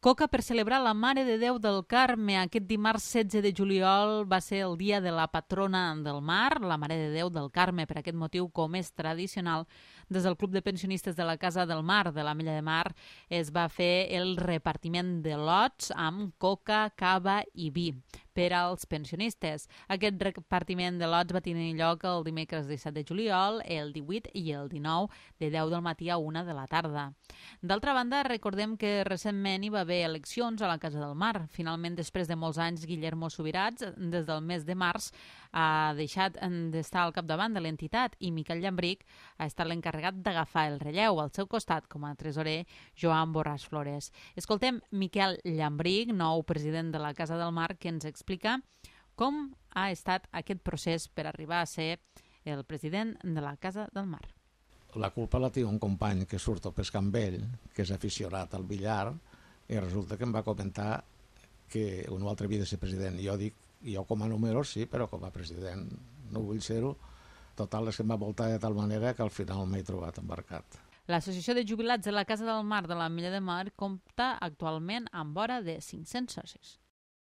Coca per celebrar la Mare de Déu del Carme. Aquest dimarts 16 de juliol va ser el dia de la patrona del mar, la Mare de Déu del Carme. Per aquest motiu, com és tradicional, des del Club de Pensionistes de la Casa del Mar, de l'Ametlla de Mar, es va fer el repartiment de lots amb coca, cava i vi per als pensionistes. Aquest repartiment de lots va tenir lloc el dimecres 17 de juliol, el 18 i el 19, de 10 del matí a 1 de la tarda. D'altra banda, recordem que recentment hi va haver eleccions a la Casa del Mar. Finalment, després de molts anys, Guillermo Subirats, des del mes de març, ha deixat d'estar al capdavant de l'entitat i Miquel Llambric ha estat l'encarregat d'agafar el relleu al seu costat com a tresorer Joan Borràs Flores. Escoltem Miquel Llambric, nou president de la Casa del Mar, que ens explica com ha estat aquest procés per arribar a ser el president de la Casa del Mar. La culpa la té un company que surt a pescar amb ell, que és aficionat al billar, i resulta que em va comentar que un altre havia de ser president. Jo dic, jo com a número sí, però com a president no vull ser-ho. Total, és que em va voltar de tal manera que al final m'he trobat embarcat. L'Associació de Jubilats de la Casa del Mar de l'Ametlla de Mar compta actualment amb vora de 500 socis.